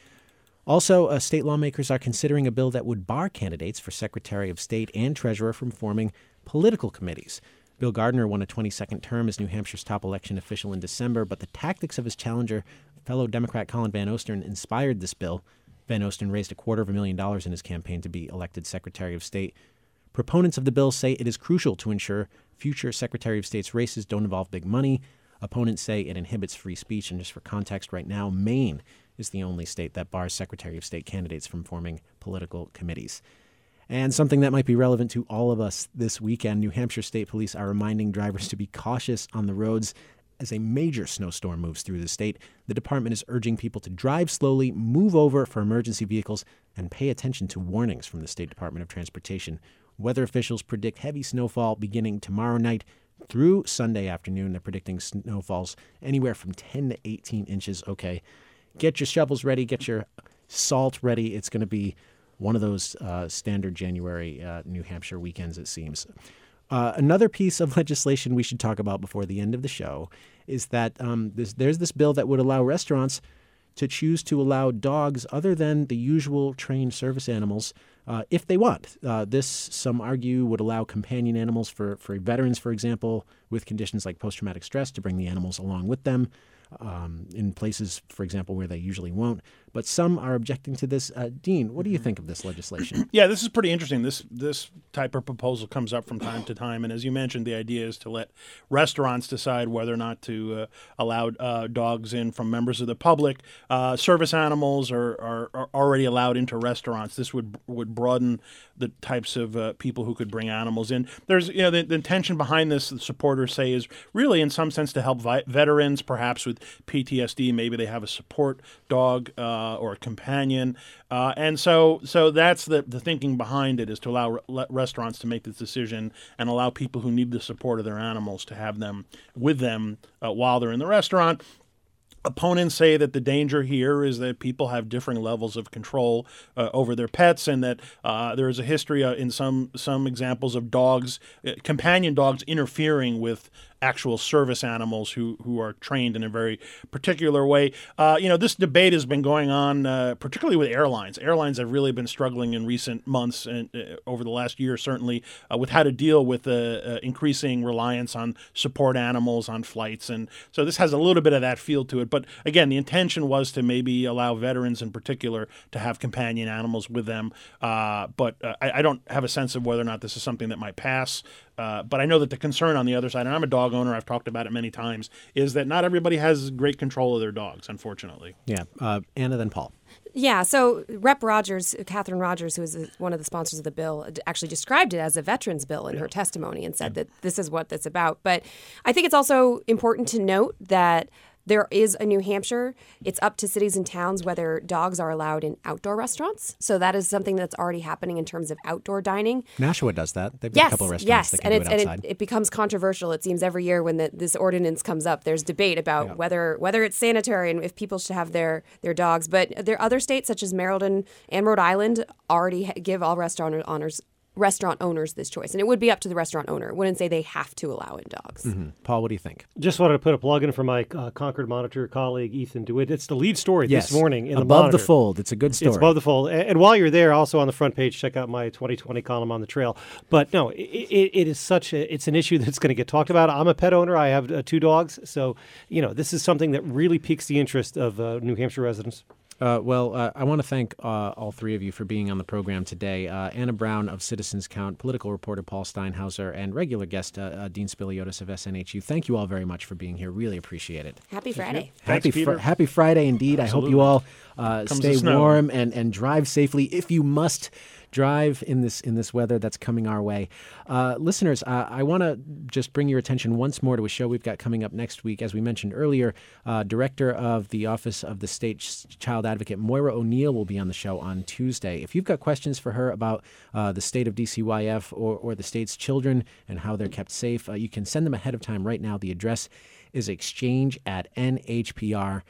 Also, state lawmakers are considering a bill that would bar candidates for Secretary of State and Treasurer from forming political committees. Bill Gardner won a 22nd term as New Hampshire's top election official in December, but the tactics of his challenger, fellow Democrat Colin Van Oostern, inspired this bill. Van Oostern raised $250,000 in his campaign to be elected Secretary of State. Proponents of the bill say it is crucial to ensure future Secretary of State's races don't involve big money. Opponents say it inhibits free speech, and just for context, right now, Maine is the only state that bars Secretary of State candidates from forming political committees. And something that might be relevant to all of us this weekend, New Hampshire State Police are reminding drivers to be cautious on the roads as a major snowstorm moves through the state. The department is urging people to drive slowly, move over for emergency vehicles, and pay attention to warnings from the State Department of Transportation. Weather officials predict heavy snowfall beginning tomorrow night through Sunday afternoon. They're predicting snowfalls anywhere from 10 to 18 inches. Okay. Get your shovels ready. Get your salt ready. It's going to be one of those standard January New Hampshire weekends, it seems. Another piece of legislation we should talk about before the end of the show is that there's this bill that would allow restaurants to choose to allow dogs other than the usual trained service animals if they want. This, some argue, would allow companion animals for veterans, for example, with conditions like post-traumatic stress to bring the animals along with them. In places, for example, where they usually won't. But some are objecting to this. Dean, what do you think of this legislation? Yeah, this is pretty interesting. This type of proposal comes up from time to time. And as you mentioned, the idea is to let restaurants decide whether or not to allow dogs in from members of the public. Service animals are already allowed into restaurants. This would broaden the types of people who could bring animals in. There's, the intention behind this, the supporters say, is really in some sense to help veterans, perhaps with PTSD. Maybe they have a support dog or a companion. And so that's the thinking behind it, is to allow restaurants to make this decision and allow people who need the support of their animals to have them with them while they're in the restaurant. Opponents say that the danger here is that people have differing levels of control over their pets, and that there is a history in some examples of dogs, companion dogs, interfering with actual service animals who are trained in a very particular way. This debate has been going on, particularly with airlines. Airlines have really been struggling in recent months and over the last year, certainly, with how to deal with increasing reliance on support animals on flights. And so this has a little bit of that feel to it. But again, the intention was to maybe allow veterans in particular to have companion animals with them. But I don't have a sense of whether or not this is something that might pass. But I know that the concern on the other side, and I'm a dog owner, I've talked about it many times, is that not everybody has great control of their dogs, unfortunately. Yeah. Anna, then Paul. Yeah, so Rep. Rogers, Catherine Rogers, who is one of the sponsors of the bill, actually described it as a veterans bill in her testimony and said that this is what that's about. But I think it's also important to note that There is a New Hampshire. It's up to cities and towns whether dogs are allowed in outdoor restaurants. So that is something that's already happening in terms of outdoor dining. Nashua does that. They've got a couple of restaurants that can do it outside. And it becomes controversial. It seems every year when this ordinance comes up, there's debate about whether it's sanitary and if people should have their dogs. But there are other states such as Maryland and Rhode Island already give all restaurant owners this choice. And it would be up to the restaurant owner. It wouldn't say they have to allow in dogs. Mm-hmm. Paul, what do you think? Just wanted to put a plug in for my Concord Monitor colleague, Ethan DeWitt. It's the lead story this morning in the Monitor. Above the Fold. It's a good story. It's Above the Fold. And while you're there, also on the front page, check out my 2020 column on the trail. But no, it is it's an issue that's going to get talked about. I'm a pet owner. I have 2 dogs. So, this is something that really piques the interest of New Hampshire residents. I want to thank all 3 of you for being on the program today. Anna Brown of Citizens Count, political reporter Paul Steinhauser, and regular guest Dean Spiliotis of SNHU. Thank you all very much for being here. Really appreciate it. Happy Friday. Happy Friday indeed. Absolutely. I hope you all stay warm and drive safely if you must drive in this weather that's coming our way. Listeners, I want to just bring your attention once more to a show we've got coming up next week. As we mentioned earlier, Director of the Office of the State Child Advocate, Moira O'Neill, will be on the show on Tuesday. If you've got questions for her about the state of DCYF or the state's children and how they're kept safe, you can send them ahead of time right now. The address is exchange@nhpr.org.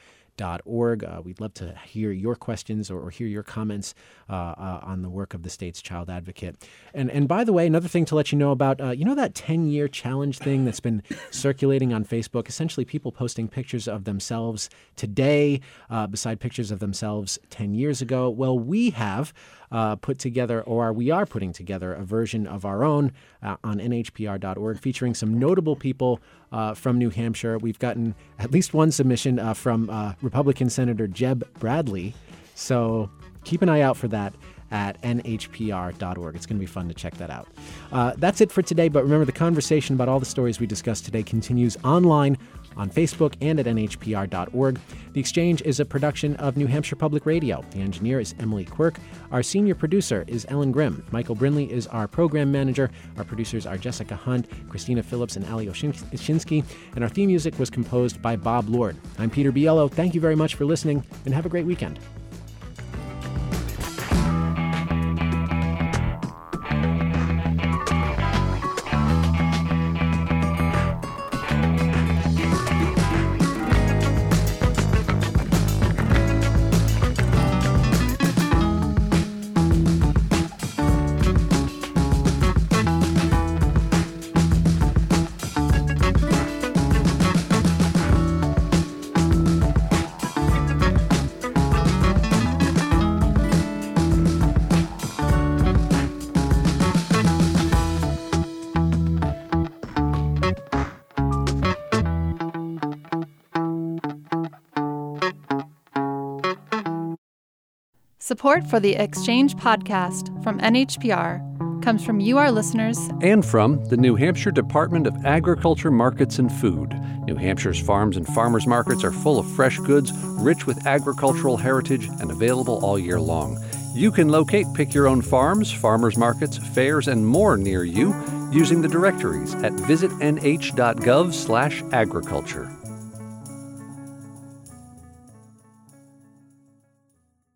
We'd love to hear your questions or hear your comments on the work of the state's child advocate. And by the way, another thing to let you know about, that 10-year challenge thing that's been circulating on Facebook, essentially people posting pictures of themselves today beside pictures of themselves 10 years ago. Well, we have put together, or we are putting together, a version of our own on nhpr.org featuring some notable people from New Hampshire. We've gotten at least one submission from Republican Senator Jeb Bradley. So keep an eye out for that at nhpr.org. It's going to be fun to check that out. That's it for today, but remember, the conversation about all the stories we discussed today continues online on Facebook and at nhpr.org. The Exchange is a production of New Hampshire Public Radio. The engineer is Emily Quirk. Our senior producer is Ellen Grimm. Michael Brindley is our program manager. Our producers are Jessica Hunt, Christina Phillips, and Ali Oshinsky. And our theme music was composed by Bob Lord. I'm Peter Biello. Thank you very much for listening, and have a great weekend. Support for the Exchange podcast from NHPR comes from you, our listeners, and from the New Hampshire Department of Agriculture, Markets, and Food. New Hampshire's farms and farmers markets are full of fresh goods, rich with agricultural heritage, and available all year long. You can locate Pick Your Own Farms, farmers markets, fairs, and more near you using the directories at visitnh.gov/agriculture.